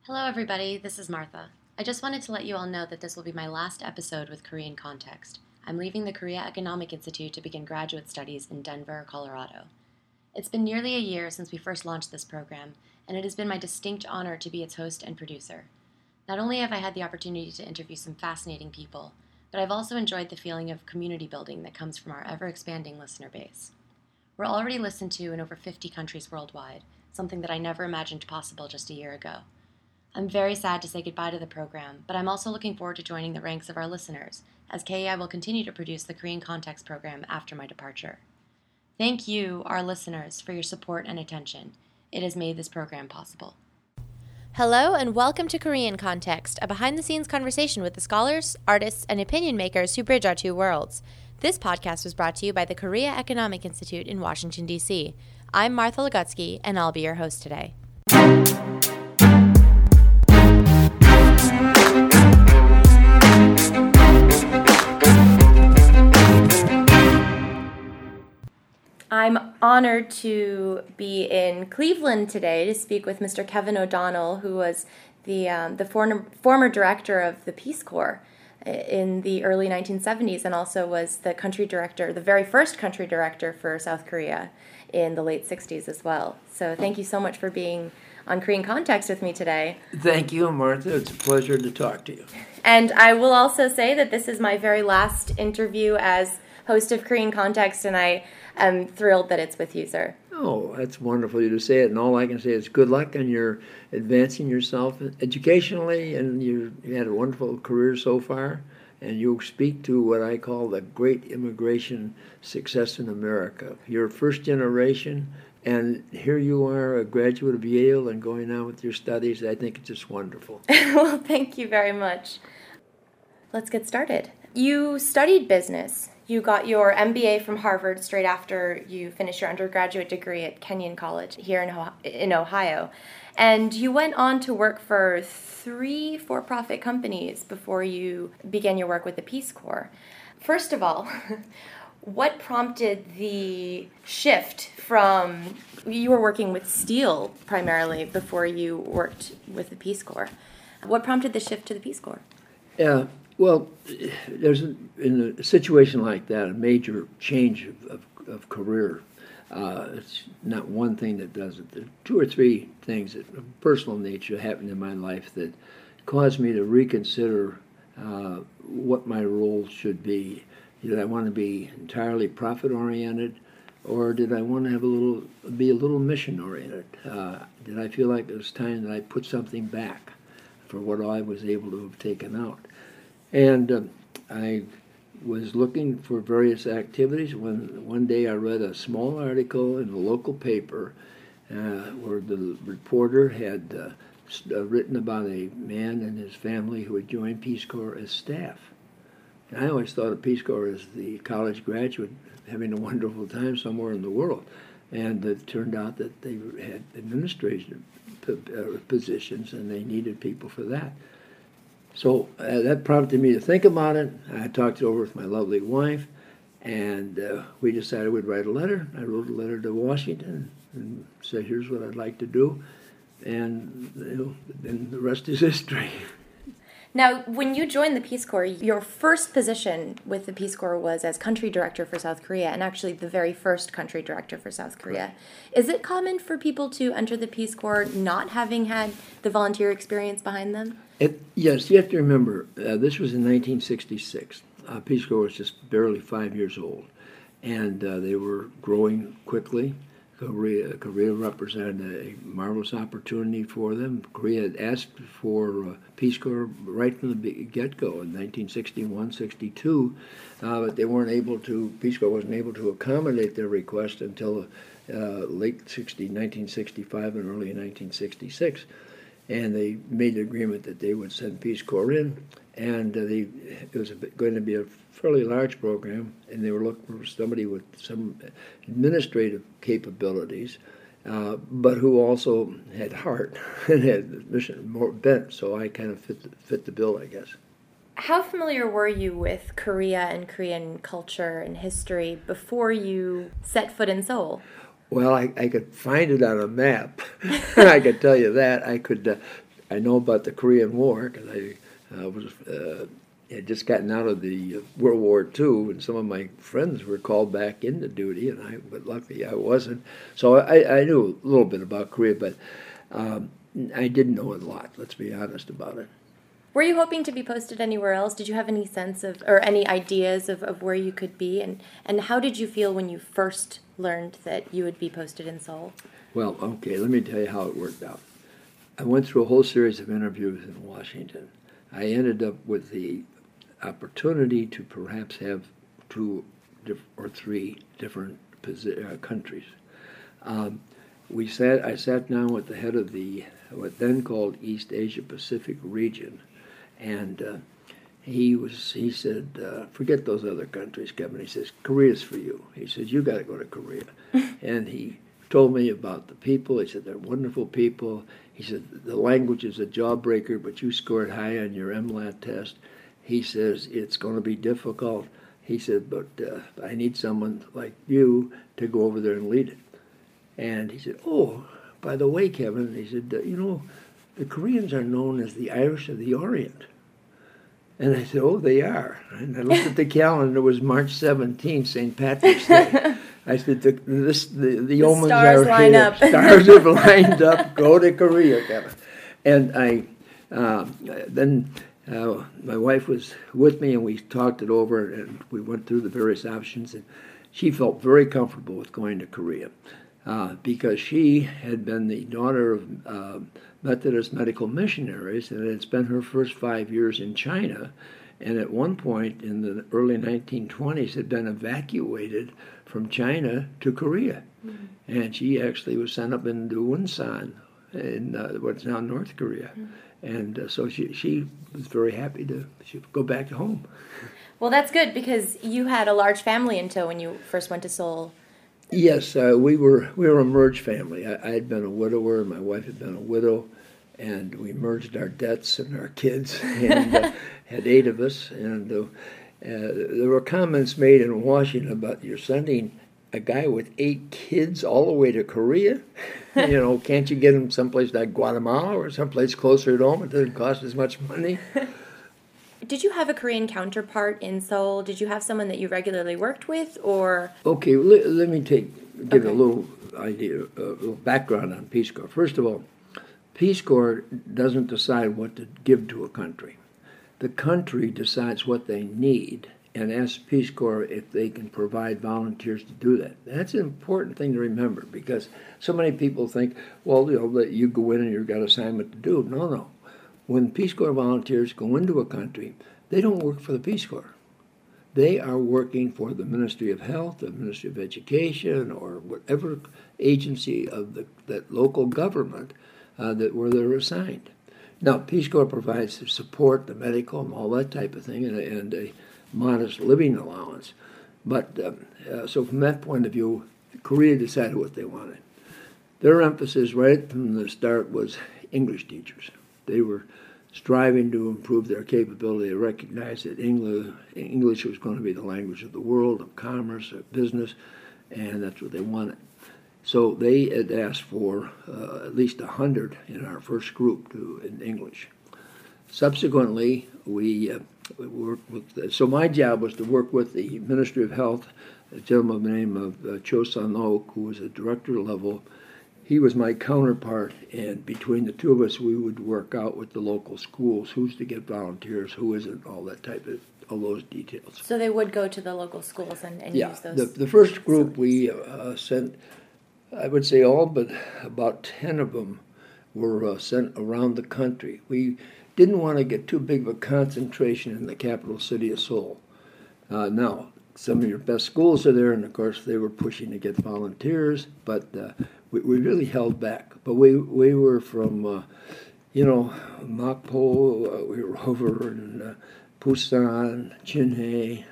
Hello everybody, this is Martha. I just wanted to let you all know that this will be my last episode with Korean Context. I'm leaving the Korea Economic Institute to begin graduate studies in Denver, Colorado. It's been nearly a year since we first launched this program, and it has been my distinct honor to be its host and producer. Not only have I had the opportunity to interview some fascinating people, but I've also enjoyed the feeling of community building that comes from our ever-expanding listener base. We're already listened to in over 50 countries worldwide, something that I never imagined possible just a year ago. I'm very sad to say goodbye to the program, but I'm also looking forward to joining the ranks of our listeners, as KEI will continue to produce the Korean Context program after my departure. Thank you, our listeners, for your support and attention. It has made this program possible. Hello and welcome to Korean Context, a behind-the-scenes conversation with the scholars, artists, and opinion makers who bridge our two worlds. This podcast was brought to you by the Korea Economic Institute in Washington, D.C. I'm Martha Legutsky, and I'll be your host today. I'm honored to be in Cleveland today to speak with Mr. Kevin O'Donnell, who was the former director of the Peace Corps in the early 1970s and also was the very first country director for South Korea in the late 60s as well. So thank you so much for being on Korean Context with me today. Thank you, Martha. It's a pleasure to talk to you. And I will also say that this is my very last interview as host of Korean Context, and I am thrilled that it's with you, sir. Oh, that's wonderful of you to say it, and all I can say is good luck, and you're advancing yourself educationally, and you had a wonderful career so far, and you speak to what I call the great immigration success in America. You're first generation, and here you are, a graduate of Yale and going on with your studies. I think it's just wonderful. Well, thank you very much. Let's get started. You studied business. You got your MBA from Harvard straight after you finished your undergraduate degree at Kenyon College here in Ohio. And you went on to work for 3 for-profit companies before you began your work with the Peace Corps. First of all, what prompted the shift from, you were working with steel primarily before you worked with the Peace Corps. What prompted the shift to the Peace Corps? Yeah. Well, there's in a situation like that, a major change of career. It's not one thing that does it. There are 2 or 3 things of personal nature happened in my life that caused me to reconsider what my role should be. Did I want to be entirely profit-oriented, or did I want to be a little mission-oriented? Did I feel like it was time that I put something back for what I was able to have taken out? And I was looking for various activities when one day I read a small article in a local paper where the reporter had written about a man and his family who had joined Peace Corps as staff. And I always thought of Peace Corps as the college graduate having a wonderful time somewhere in the world. And it turned out that they had administration positions and they needed people for that. So that prompted me to think about it. I talked it over with my lovely wife, and we decided we'd write a letter. I wrote a letter to Washington and said, here's what I'd like to do. And then the rest is history. Now, when you joined the Peace Corps, your first position with the Peace Corps was as country director for South Korea, and actually the very first country director for South Korea. Is it common for people to enter the Peace Corps not having had the volunteer experience behind them? Yes, you have to remember, this was in 1966. Peace Corps was just barely 5 years old, and they were growing quickly. Korea represented a marvelous opportunity for them. Korea had asked for Peace Corps right from the get-go in 1961, 62, but they weren't able to, Peace Corps wasn't able to accommodate their request until late 1965 and early 1966. And they made the agreement that they would send Peace Corps in, and it was going to be a fairly large program, and they were looking for somebody with some administrative capabilities, but who also had heart and had mission more bent. So I kind of fit the bill, I guess. How familiar were you with Korea and Korean culture and history before you set foot in Seoul? Well, I could find it on a map. I could tell you that. I know about the Korean War because I was had just gotten out of the World War II, and some of my friends were called back into duty, but luckily I wasn't. So I knew a little bit about Korea, but I didn't know a lot. Let's be honest about it. Were you hoping to be posted anywhere else? Did you have any sense of, or any ideas of where you could be? And how did you feel when you first learned that you would be posted in Seoul? Well, okay, let me tell you how it worked out. I went through a whole series of interviews in Washington. I ended up with the opportunity to perhaps have 2 or 3 different countries. I sat down with the head of the what then called East Asia Pacific region, and he said, forget those other countries, Kevin. He says, Korea's for you. He says, you got to go to Korea. And he told me about the people. He said, they're wonderful people. He said, the language is a jawbreaker, but you scored high on your MLAT test. He says, it's going to be difficult. He said, but I need someone like you to go over there and lead it. And he said, oh, by the way, Kevin, he said, the Koreans are known as the Irish of the Orient. And I said, oh, they are. And I looked at the calendar. It was March 17th, St. Patrick's Day. I said, the omens stars are line here. up. Stars have lined up. Go to Korea, Kevin. And then my wife was with me, and we talked it over, and we went through the various options. And she felt very comfortable with going to Korea because she had been the daughter of Methodist medical missionaries, and had spent her first 5 years in China, and at one point in the early 1920s had been evacuated from China to Korea. Mm-hmm. And she actually was sent up into Wonsan in what's now North Korea. Mm-hmm. And so she was very happy to go back home. Well, that's good because you had a large family in tow when you first went to Seoul. Yes, we were a merged family. I had been a widower, and my wife had been a widow, and we merged our debts and our kids, and had 8 of us. And there were comments made in Washington about you're sending a guy with 8 kids all the way to Korea. Can't you get him someplace like Guatemala or someplace closer to home? It doesn't cost as much money. Did you have a Korean counterpart in Seoul? Did you have someone that you regularly worked with, or? Okay, let me give a little idea, a little background on Peace Corps. First of all, Peace Corps doesn't decide what to give to a country. The country decides what they need and asks Peace Corps if they can provide volunteers to do that. That's an important thing to remember because so many people think, well, that you go in and you've got an assignment to do. No. When Peace Corps volunteers go into a country, they don't work for the Peace Corps. They are working for the Ministry of Health, the Ministry of Education, or whatever agency of that local government where they're assigned. Now, Peace Corps provides the support, the medical, and all that type of thing, and a modest living allowance. But so from that point of view, Korea decided what they wanted. Their emphasis right from the start was English teachers. They were striving to improve their capability to recognize that English was going to be the language of the world, of commerce, of business, and that's what they wanted. So they had asked for at least 100 in our first group in English. Subsequently, we worked with. So my job was to work with the Ministry of Health, a gentleman by the name of Cho Sun-ok, who was a director level. He was my counterpart, and between the two of us, we would work out with the local schools who's to get volunteers, who isn't, all those details. So they would go to the local schools and use those. Yeah, the first group we sent, I would say all but about 10 of them were sent around the country. We didn't want to get too big of a concentration in the capital city of Seoul. Now, some of your best schools are there, and of course they were pushing to get volunteers, but we really held back. But we were from, Mokpo, we were over in Busan, Jinhae.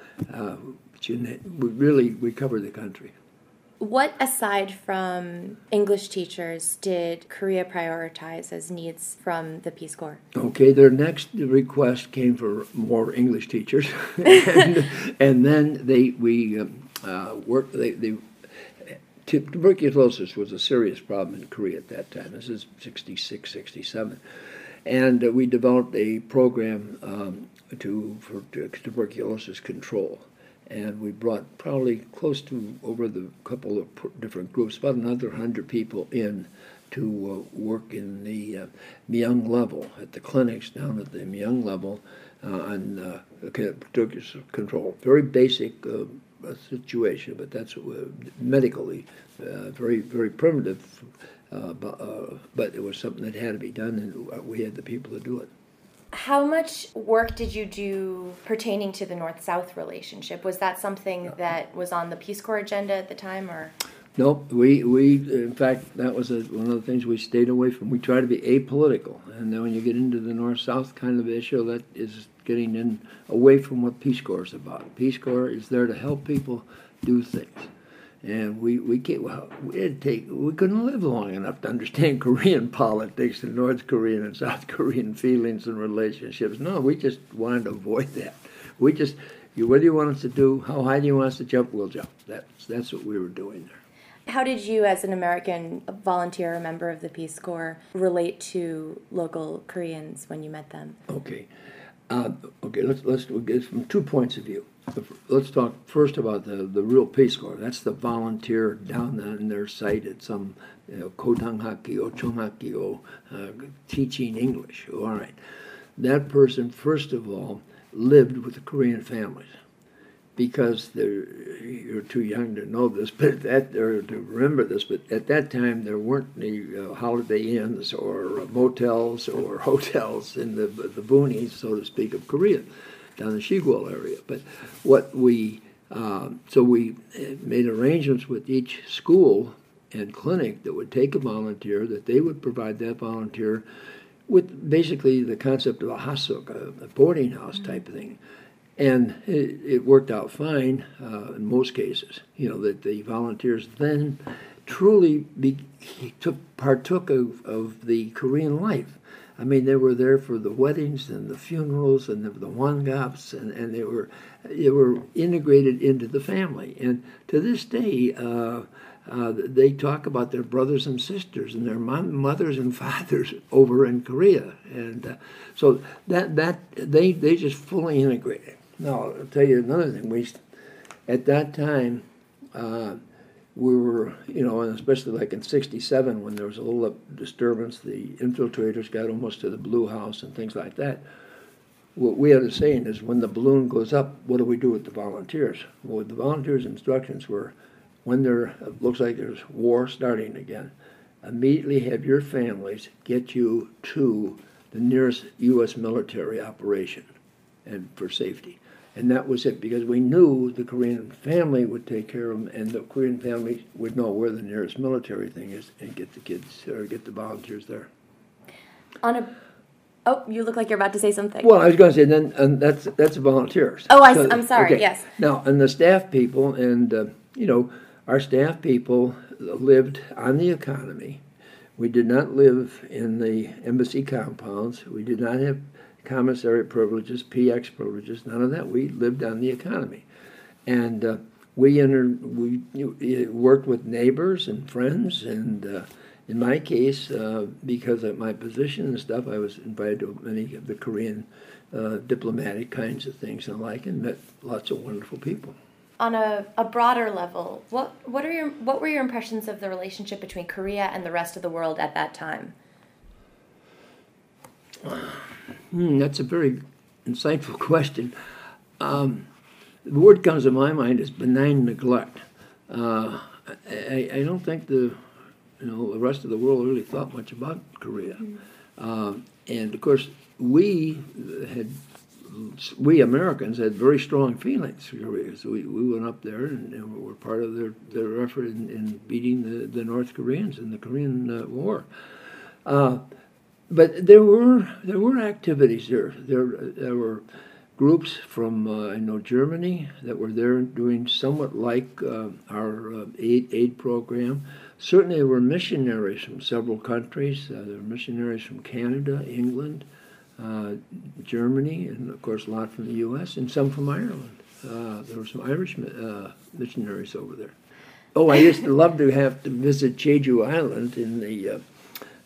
We covered the country. What, aside from English teachers, did Korea prioritize as needs from the Peace Corps? Okay, their next request came for more English teachers, and then tuberculosis was a serious problem in Korea at that time. This is 66, 67. And we developed a program for tuberculosis control. And we brought probably close to, over the couple of different groups, about another 100 people in to work in the Myung level, at the clinics down at the Myung level on tuberculosis control. Very basic situation, but that's medically very, very primitive. But it was something that had to be done, and we had the people to do it. How much work did you do pertaining to the North-South relationship? Was that something that was on the Peace Corps agenda at the time, or? No, we in fact, that was one of the things we stayed away from. We try to be apolitical, and then when you get into the North-South kind of issue, that is getting in away from what Peace Corps is about. Peace Corps is there to help people do things. And we couldn't live long enough to understand Korean politics and North Korean and South Korean feelings and relationships. No, we just wanted to avoid that. What do you want us to do? How high do you want us to jump? We'll jump. That's what we were doing there. How did you, as an American volunteer, a member of the Peace Corps, relate to local Koreans when you met them? Okay. Let's get from 2 points of view. Let's talk first about the real Peace Corps. That's the volunteer down on their site at some Kodanghakyo, Chonghakyo, teaching English. All right. That person, first of all, lived with the Korean families, because you're too young to know this, but or to remember this. But at that time, there weren't any Holiday Inns or motels or hotels in the boonies, so to speak, of Korea, down the Shigwell area. But what so we made arrangements with each school and clinic that would take a volunteer, that they would provide that volunteer with basically the concept of a hasuk, a boarding house type of thing. And it worked out fine in most cases, that the volunteers then truly partook of the Korean life. I mean, they were there for the weddings and the funerals and the wangaps, and they were integrated into the family. And to this day, they talk about their brothers and sisters and their mothers and fathers over in Korea, and so that they just fully integrated. Now, I'll tell you another thing. At that time, we were, and especially like in '67 when there was a little disturbance, the infiltrators got almost to the Blue House and things like that. What we had a saying is, when the balloon goes up, what do we do with the volunteers? Well, the volunteers' instructions were, when it looks like there's war starting again, immediately have your families get you to the nearest U.S. military operation and for safety. And that was it, because we knew the Korean family would take care of them, and the Korean family would know where the nearest military thing is and get the kids or get the volunteers there. Oh, you look like you're about to say something. Well, I was going to say, and that's volunteers. Oh, I'm sorry, okay. Yes. Now, and the staff people, and, our staff people lived on the economy. We did not live in the embassy compounds. We did not have commissary privileges, PX privileges, none of that. We lived on the economy. And we worked with neighbors and friends, and in my case, because of my position and stuff, I was invited to many of the Korean diplomatic kinds of things and and met lots of wonderful people. On a broader level, what were your impressions of the relationship between Korea and the rest of the world at that time? That's a very insightful question. The word comes to my mind is benign neglect. I don't think the rest of the world really thought much about Korea. And of course, we Americans had very strong feelings for Korea. So we went up there and were part of their effort in beating the North Koreans in the Korean War. But there were activities there. There were groups from Germany that were there doing somewhat like our aid program. Certainly there were missionaries from several countries. There were missionaries from Canada, England, Germany, and of course a lot from the U.S. and some from Ireland. There were some Irish missionaries over there. Oh, I used to love to have to visit Jeju Island in the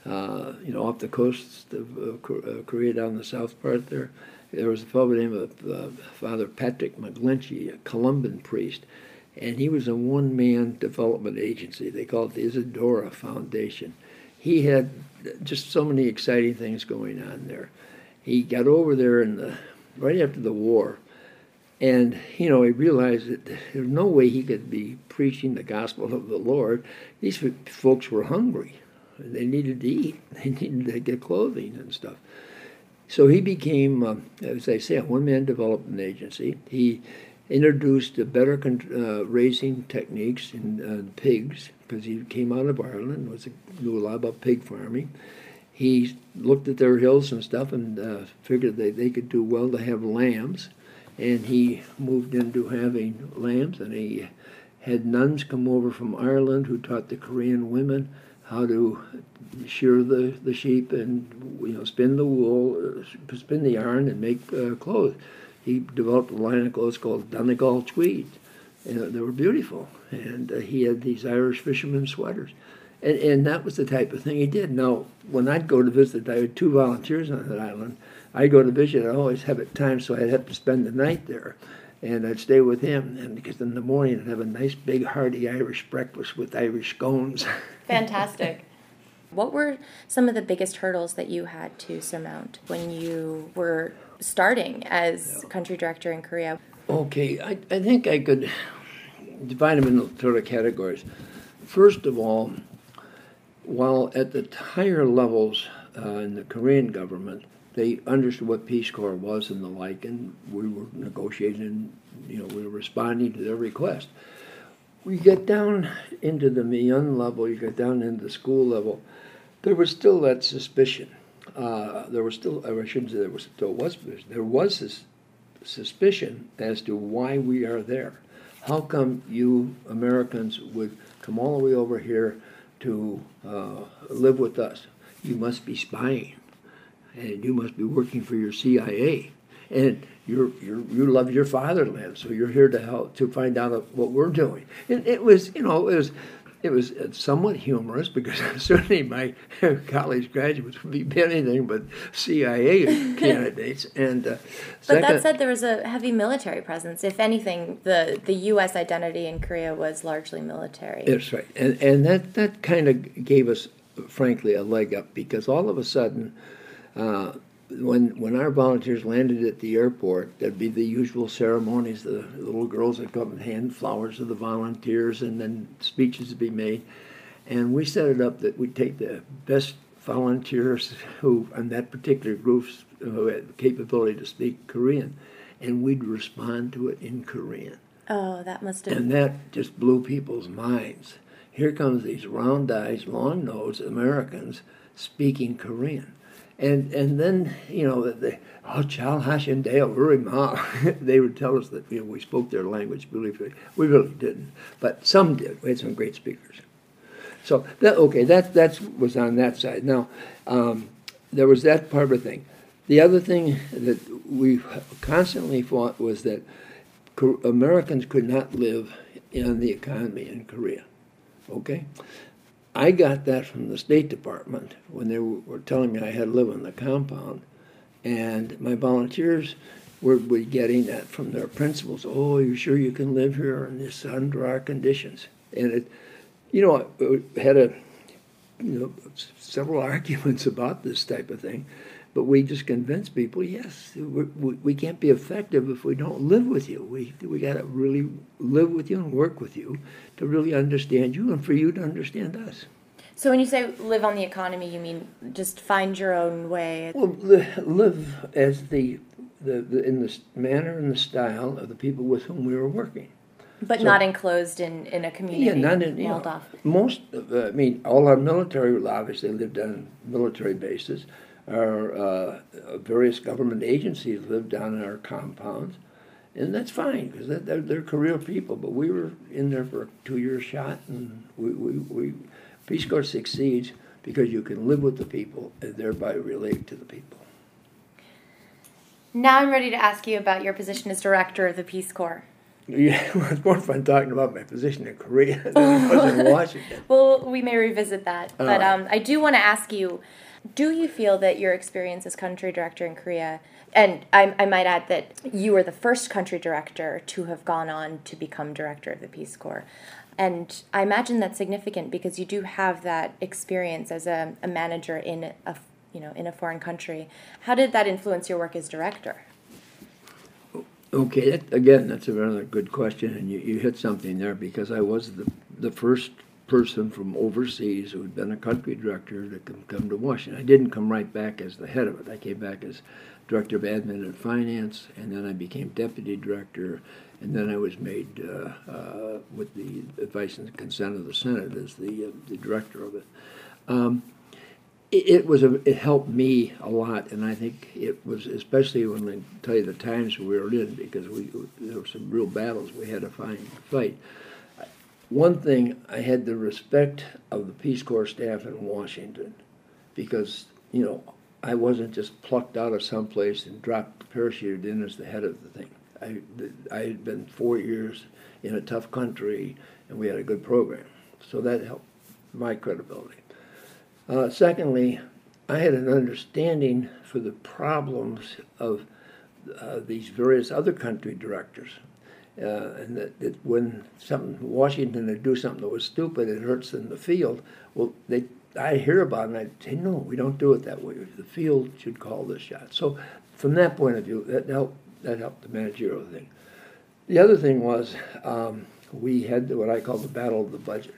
off the coast of Korea down the south part there. There was a fellow named Father Patrick McGlinchey, a Columban priest, and he was a one-man development agency. They called it the Isadora Foundation. He had just so many exciting things going on there. He got over there right after the war, and he realized that there's no way he could be preaching the gospel of the Lord. These folks were hungry. They needed to eat. They needed to get clothing and stuff. So he became, as I say, a one-man development agency. He introduced better raising techniques in pigs, because he came out of Ireland, knew a lot about pig farming. He looked at their hills and stuff and figured they could do well to have lambs, and he moved into having lambs, and he had nuns come over from Ireland who taught the Korean women how to shear the sheep and spin the wool, spin the yarn, and make clothes. He developed a line of clothes called Donegal tweeds, and they were beautiful. And he had these Irish fisherman sweaters, and that was the type of thing he did. Now, when I'd go to visit, I had 2 volunteers on that island. I'd go to visit. I'd always have it timed so I'd have to spend the night there. And I'd stay with him, and because in the morning I'd have a nice big hearty Irish breakfast with Irish scones. Fantastic. What were some of the biggest hurdles that you had to surmount when you were starting as country director in Korea? Okay, I think I could divide them into sort of categories. First of all, while at the higher levels in the Korean government, they understood what Peace Corps was and the like, and we were negotiating, we were responding to their request. We get down into the Miyun level, you get down into the school level, there was still that suspicion. There was this suspicion as to why we are there. How come you Americans would come all the way over here to live with us? You must be spying, and you must be working for your CIA, and you love your fatherland, so you're here to help to find out what we're doing. And it was somewhat humorous, because certainly my college graduates would be anything but CIA candidates. And but that said, there was a heavy military presence. If anything, the U.S. identity in Korea was largely military. That's right, and that kind of gave us, frankly, a leg up, because all of a sudden, when our volunteers landed at the airport, there'd be the usual ceremonies. The little girls would come and hand flowers to the volunteers, and then speeches would be made. And we set it up that we'd take the best volunteers who, on that particular group, who had the capability to speak Korean, and we'd respond to it in Korean. Oh, that must have... And that just blew people's minds. Here comes these round-eyed, long-nosed Americans speaking Korean. And then, Chal Hashin Dale Urima, they would tell us that we spoke their language beautifully. We really didn't, but some did. We had some great speakers. So, that was on that side. Now, there was that part of the thing. The other thing that we constantly fought was that Americans could not live in the economy in Korea. Okay? I got that from the State Department when they were telling me I had to live on the compound, and my volunteers were getting that from their principals. Oh, you're sure you can live here under our conditions? And it had several arguments about this type of thing, but we just convinced people, yes, we can't be effective if we don't live with you. We got to really live with you and work with you to really understand you and for you to understand us. So when you say live on the economy, you mean just find your own way? Well, live as in the manner and the style of the people with whom we were working. But not enclosed in a community. Yeah, not in, walled off. All our military obviously lived on military bases. Our various government agencies lived on our compounds, and that's fine because they're career people. But we were in there for a 2-year shot, and we Peace Corps succeeds because you can live with the people and thereby relate to the people. Now I'm ready to ask you about your position as director of the Peace Corps. Yeah, it was more fun talking about my position in Korea than it was in Washington. Well, we may revisit that. But right. I do want to ask you, do you feel that your experience as country director in Korea, and I might add that you were the first country director to have gone on to become director of the Peace Corps, and I imagine that's significant because you do have that experience as a manager in a foreign country. How did that influence your work as director? Okay, that's a rather good question, and you hit something there because I was the first person from overseas who had been a country director to come to Washington. I didn't come right back as the head of it. I came back as director of admin and finance, and then I became deputy director, and then I was made, with the advice and consent of the Senate, as the director of it. It helped me a lot, and I think it was, especially when I tell you the times we were in, because there were some real battles we had to fight. One thing, I had the respect of the Peace Corps staff in Washington, because I wasn't just plucked out of someplace and parachuted in as the head of the thing. I had been 4 years in a tough country, and we had a good program, so that helped my credibility. Secondly, I had an understanding for the problems of these various other country directors, and that when Washington would do something that was stupid, it hurts in the field. Well, I hear about it, and I'd say, no, we don't do it that way. The field should call this shot. So from that point of view, that helped the managerial thing. The other thing was we had what I call the battle of the budget.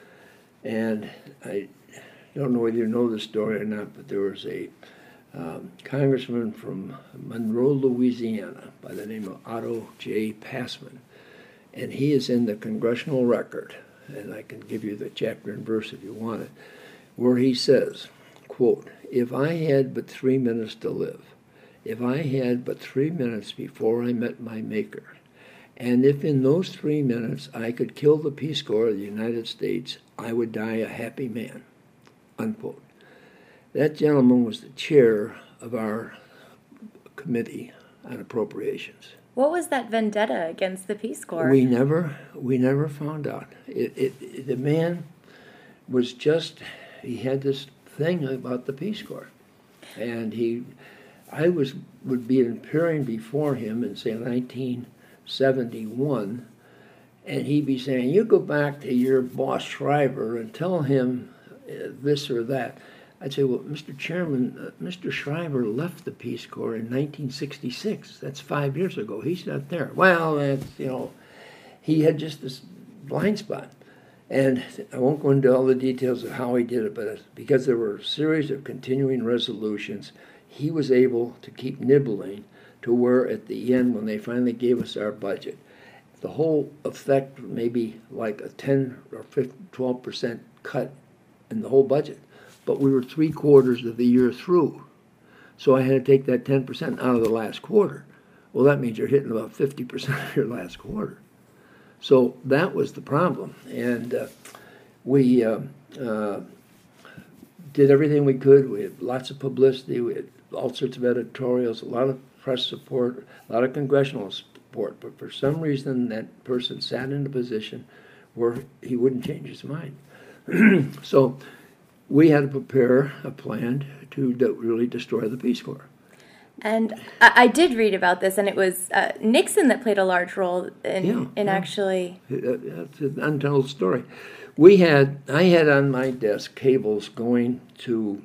And I don't know whether you know the story or not, but there was a congressman from Monroe, Louisiana, by the name of Otto J. Passman, and he is in the Congressional Record, and I can give you the chapter and verse if you want it, where he says, quote, "If I had but 3 minutes to live, if I had but 3 minutes before I met my Maker, and if in those 3 minutes I could kill the Peace Corps of the United States, I would die a happy man," unquote. That gentleman was the chair of our committee on appropriations. What was that vendetta against the Peace Corps? We never found out. The man was he had this thing about the Peace Corps, and I would be appearing before him in, say, 1971, and he'd be saying, "You go back to your boss Shriver and tell him this or that." I'd say, "Well, Mr. Chairman, Mr. Shriver left the Peace Corps in 1966. That's 5 years ago. He's not there." Well, that's, he had just this blind spot. And I won't go into all the details of how he did it, but because there were a series of continuing resolutions, he was able to keep nibbling to where at the end, when they finally gave us our budget, the whole effect maybe like a 10 or 12% cut in the whole budget. But we were 3/4 of the year through. So I had to take that 10% out of the last quarter. Well, that means you're hitting about 50% of your last quarter. So that was the problem. And we did everything we could. We had lots of publicity. We had all sorts of editorials, a lot of press support, a lot of congressional support. But for some reason, that person sat in a position where he wouldn't change his mind. So we had to prepare a plan to really destroy the Peace Corps. And I did read about this, and it was Nixon that played a large role in actually... That's an untold story. I had on my desk cables going to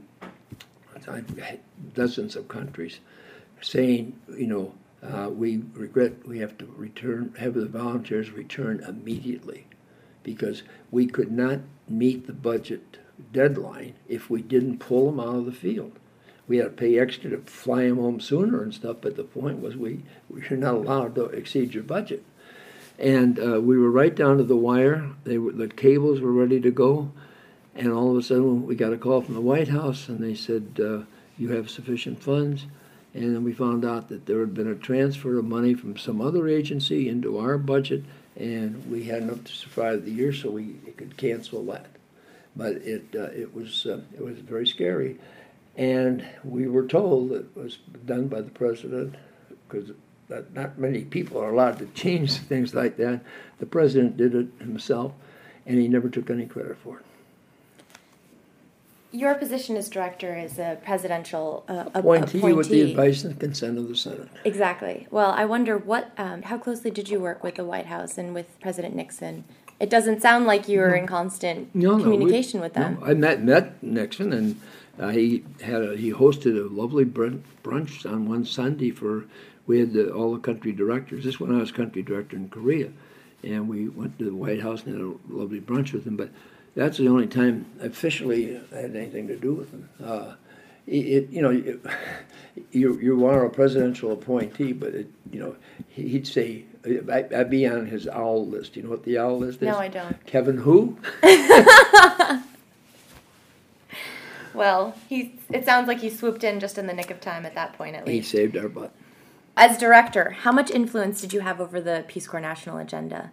dozens of countries saying, we regret we have to have the volunteers return immediately because we could not meet the budget deadline if we didn't pull them out of the field. We had to pay extra to fly them home sooner and stuff, but the point was we're not allowed to exceed your budget. And we were right down to the wire. The cables were ready to go, and all of a sudden we got a call from the White House, and they said, you have sufficient funds. And then we found out that there had been a transfer of money from some other agency into our budget, and we had enough to survive the year, so we could cancel that. But it was very scary, and we were told it was done by the president because not many people are allowed to change things like that. The president did it himself, and he never took any credit for it. Your position as director is a presidential appointee with the advice and consent of the Senate. Exactly. Well, I wonder how closely did you work with the White House and with President Nixon? It doesn't sound like you were in constant communication with them. No, I met Nixon, and he hosted a lovely brunch on one Sunday we had all the country directors. This is when I was country director in Korea, and we went to the White House and had a lovely brunch with him. But that's the only time officially I had anything to do with him. You are a presidential appointee, but he'd say I'd be on his owl list. You know what the owl list is? No, I don't. Kevin who? Well, it sounds like he swooped in just in the nick of time at that point, at least. He saved our butt. As director, how much influence did you have over the Peace Corps national agenda?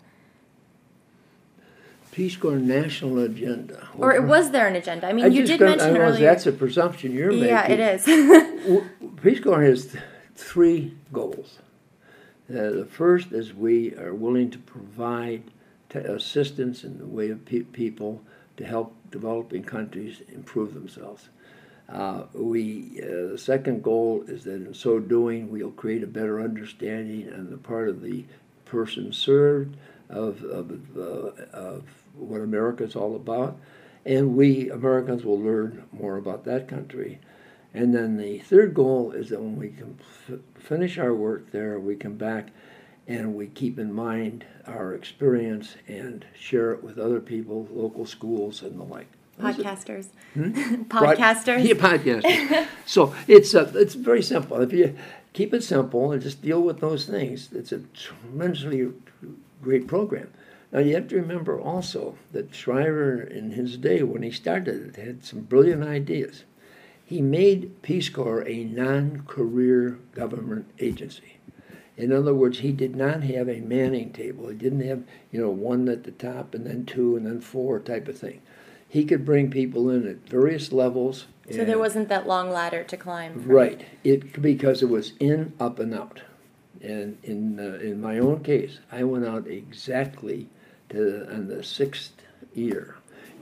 Peace Corps national agenda. Or was there an agenda? I mean, you did mention earlier. That's a presumption you're making. Yeah, it is. Peace Corps has 3 goals. The first is we are willing to provide assistance in the way of people to help developing countries improve themselves. The second goal is that in so doing, we'll create a better understanding on the part of the person served of what America is all about, and we Americans will learn more about that country. And then the third goal is that when we can finish our work there, we come back and we keep in mind our experience and share it with other people, local schools, and the like. Podcasters. Podcasters? Yeah, podcasters. So it's very simple. If you keep it simple and just deal with those things, it's a tremendously great program. Now, you have to remember also that Shriver, in his day, when he started it, had some brilliant ideas. He made Peace Corps a non-career government agency. In other words, he did not have a manning table. He didn't have, 1 at the top and then 2 and then 4 type of thing. He could bring people in at various levels. So there wasn't that long ladder to climb. Right. Because it was in, up, and out. And in my own case, I went out exactly on the 6th year.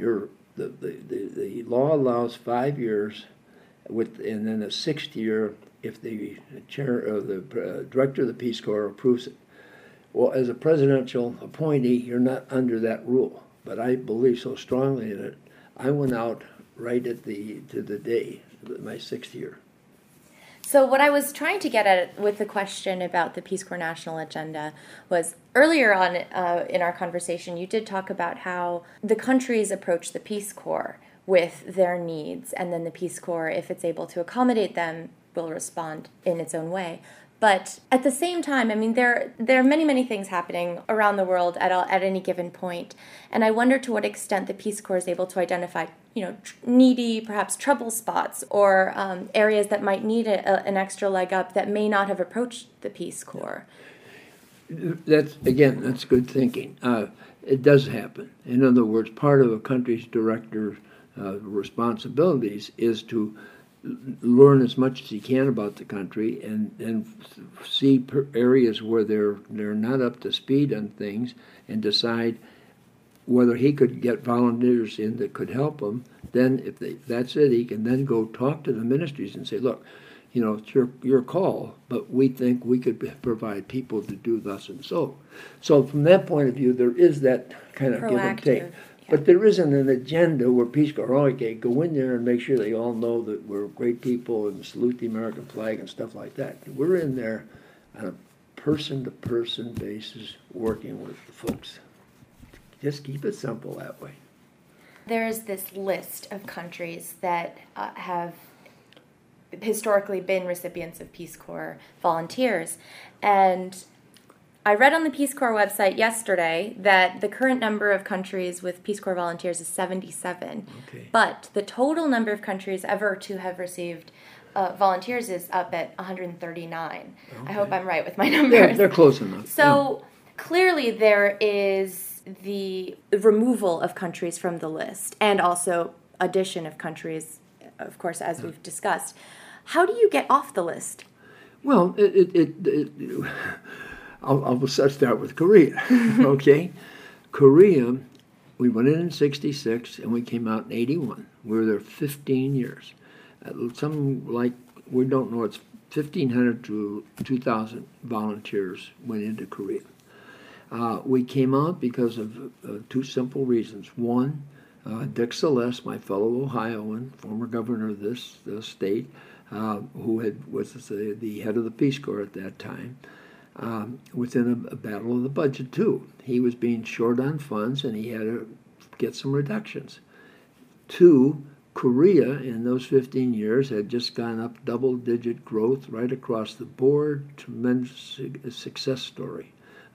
The law allows 5 years, and then a 6th year if the chair of the director of the Peace Corps approves it. Well, as a presidential appointee, you're not under that rule. But I believe so strongly in it, I went out right to the day, my 6th year. So what I was trying to get at with the question about the Peace Corps National Agenda was earlier on in our conversation, you did talk about how the countries approach the Peace Corps with their needs, and then the Peace Corps, if it's able to accommodate them, will respond in its own way. But at the same time, I mean, there are many, many things happening around the world at any given point. And I wonder to what extent the Peace Corps is able to identify, needy, perhaps trouble spots or areas that might need an extra leg up that may not have approached the Peace Corps. That's good thinking. It does happen. In other words, part of a country's director's responsibilities is to learn as much as he can about the country and see areas where they're not up to speed on things and decide whether he could get volunteers in that could help them. Then that's it, he can then go talk to the ministries and say, look, it's your call, but we think we could provide people to do thus and so. So from that point of view, there is that kind of give and take. But there isn't an agenda where Peace Corps, okay, go in there and make sure they all know that we're great people and salute the American flag and stuff like that. We're in there on a person-to-person basis working with the folks. Just keep it simple that way. There is this list of countries that have historically been recipients of Peace Corps volunteers, and I read on the Peace Corps website yesterday that the current number of countries with Peace Corps volunteers is 77. Okay. But the total number of countries ever to have received volunteers is up at 139. Okay. I hope I'm right with my numbers. Yeah, they're close enough. So clearly there is the removal of countries from the list and also addition of countries, of course, as we've discussed. How do you get off the list? Well, I'll start with Korea. Okay, Korea. We went in '66 and we came out in '81. We were there 15 years. Something like, we don't know, it's 1,500 to 2,000 volunteers went into Korea. We came out because of two simple reasons. One, Dick Celeste, my fellow Ohioan, former governor of this state, who was the head of the Peace Corps at that time, was in a battle of the budget too. He was being short on funds and he had to get some reductions. Two, Korea in those 15 years had just gone up double-digit growth right across the board. Tremendous success story.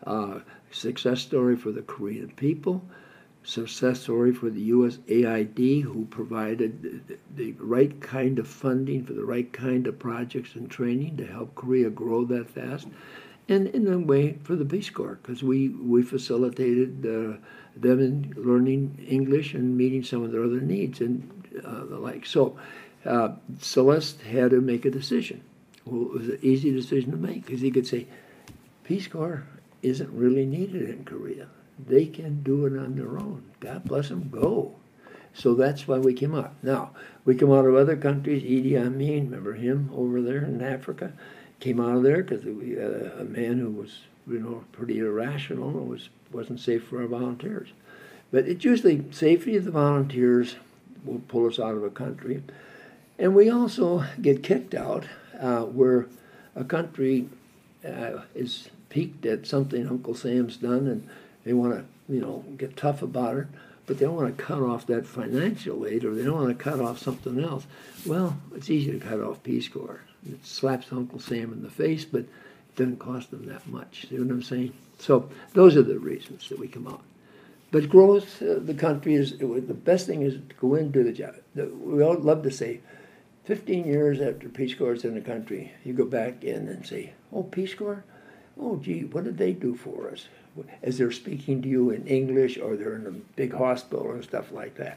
Success story for the Korean people. Success story for the USAID, who provided the right kind of funding for the right kind of projects and training to help Korea grow that fast. And in a way for the Peace Corps, because we facilitated them in learning English and meeting some of their other needs and the like. So Celeste had to make a decision. Well, it was an easy decision to make, because he could say, Peace Corps isn't really needed in Korea. They can do it on their own. God bless them, go. So that's why we came out. Now, we come out of other countries. Idi Amin, remember him over there in Africa? Came out of there because we had a man who was, pretty irrational and wasn't safe for our volunteers. But it's usually safety of the volunteers will pull us out of a country. And we also get kicked out where a country is peaked at something Uncle Sam's done, and they want to, get tough about it, but they don't want to cut off that financial aid, or they don't want to cut off something else. Well, it's easy to cut off Peace Corps. It slaps Uncle Sam in the face, but it doesn't cost them that much. See what I'm saying? So those are the reasons that we come out. But growth, the country the best thing is to go in, do the job. We all love to say, 15 years after Peace Corps is in the country, you go back in and say, oh, Peace Corps? Oh, gee, what did they do for us? As they're speaking to you in English, or they're in a big hospital and stuff like that.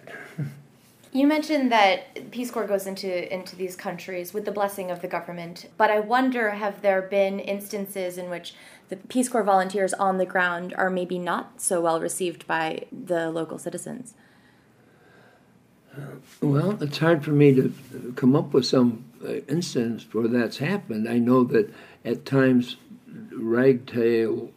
You mentioned that Peace Corps goes into these countries with the blessing of the government, but I wonder, have there been instances in which the Peace Corps volunteers on the ground are maybe not so well received by the local citizens? Well, it's hard for me to come up with some instance where that's happened. I know that at times ragtag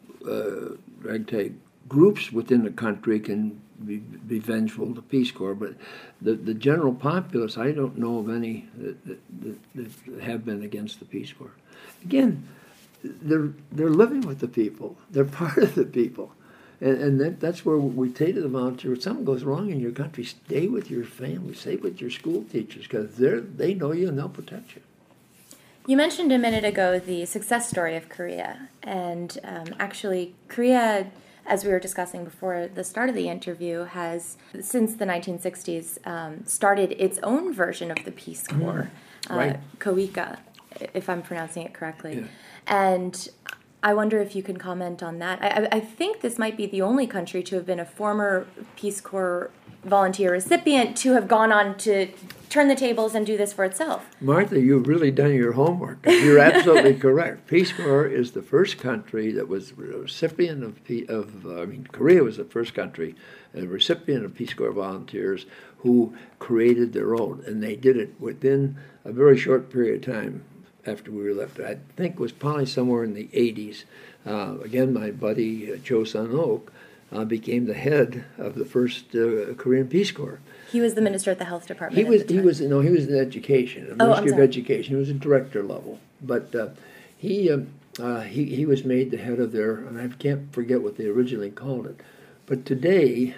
groups within the country can be vengeful to Peace Corps, but the general populace, I don't know of any that have been against the Peace Corps. Again, they're living with the people. They're part of the people. And that's where we say to the volunteer, if something goes wrong in your country, stay with your family, stay with your school teachers, because they know you and they'll protect you. You mentioned a minute ago the success story of Korea. And actually, Korea, as we were discussing before the start of the interview, has, since the 1960s, started its own version of the Peace Corps, right. KOICA, if I'm pronouncing it correctly. Yeah. And I wonder if you can comment on that. I think this might be the only country to have been a former Peace Corps volunteer recipient to have gone on to turn the tables and do this for itself. Martha, you've really done your homework. You're absolutely correct. Peace Corps is the first country that was a recipient Korea was the first country, a recipient of Peace Corps volunteers who created their own, and they did it within a very short period of time after we were left. I think it was probably somewhere in the 80s. Again, my buddy Cho Sun-ok became the head of the first Korean Peace Corps. He was the minister at the health department. He was in education, Ministry of Education. He was a director level, but he was made the head of their, and I can't forget what they originally called it. But today,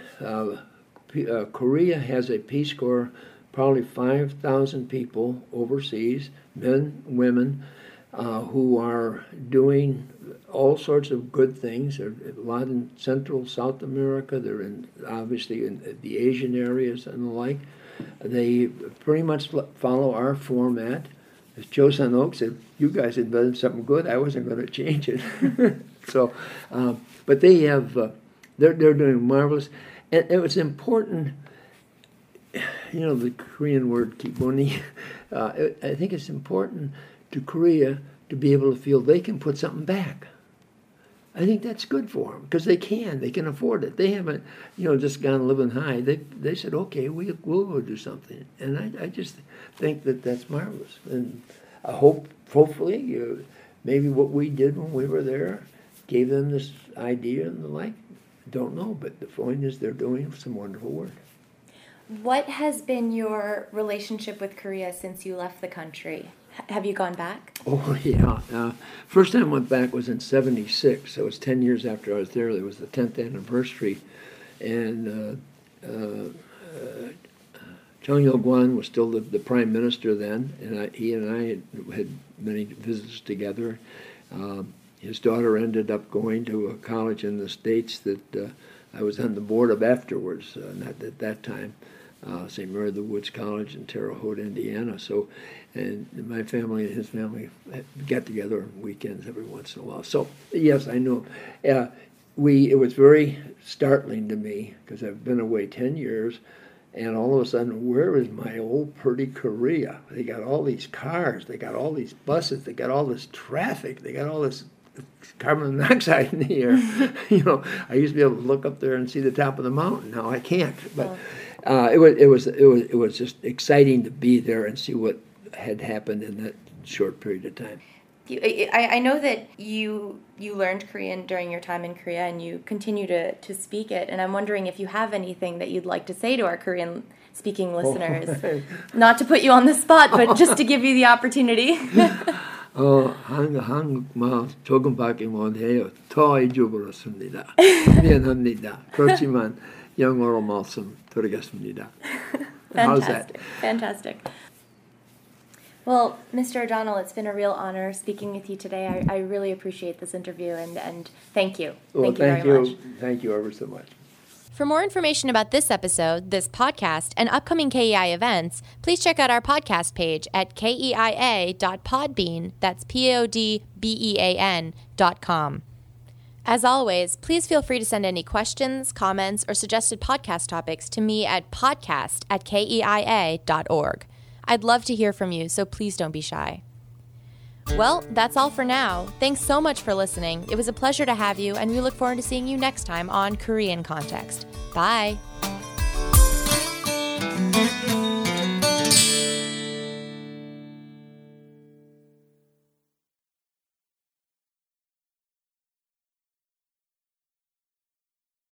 Korea has a Peace Corps, probably 5,000 people overseas, men, women, who are doing all sorts of good things. There are a lot in Central, South America. They're obviously in the Asian areas and the like. They pretty much follow our format. As Cho Sun-ok said, you guys had done something good. I wasn't going to change it. So, but they have, they're doing marvelous. And it was important, the Korean word kibuni. I think it's important to Korea to be able to feel they can put something back. I think that's good for them because they can afford it. They haven't, just gone living high. They said, okay, we'll go do something, and I just think that that's marvelous. And I hopefully, maybe what we did when we were there gave them this idea and the like. Don't know, but the point is they're doing some wonderful work. What has been your relationship with Korea since you left the country? Have you gone back? Oh, yeah. First time I went back was in 1976. So it was 10 years after I was there. It was the 10th anniversary. And Chung Il-kwon was still the prime minister then, and he and I had many visits together. His daughter ended up going to a college in the States that I was on the board of afterwards, not at that time, St. Mary of the Woods College in Terre Haute, Indiana. So, and my family and his family got together on weekends every once in a while. So, yes, I know. It was very startling to me because I've been away 10 years, and all of a sudden, where is my old pretty Korea? They got all these cars, they got all these buses, they got all this traffic, they got all this carbon monoxide in the air. I used to be able to look up there and see the top of the mountain. Now I can't. But it was just exciting to be there and see what had happened in that short period of time. I know that you learned Korean during your time in Korea and you continue to speak it. And I'm wondering if you have anything that you'd like to say to our Korean-speaking listeners. Not to put you on the spot, but just to give you the opportunity. 한국말 조금밖에 못해요. 더 잊어버렸습니다. 미안합니다. 그렇지만 영어로 말씀드리겠습니다. How's that? Fantastic. Well, Mr. O'Donnell, it's been a real honor speaking with you today. I really appreciate this interview, and thank you. Well, thank you very much. Thank you ever so much. For more information about this episode, this podcast, and upcoming KEI events, please check out our podcast page at keia.podbean, that's podbean.com. As always, please feel free to send any questions, comments, or suggested podcast topics to me at podcast@keia.org. I'd love to hear from you, so please don't be shy. Well, that's all for now. Thanks so much for listening. It was a pleasure to have you, and we look forward to seeing you next time on Korean Context. Bye!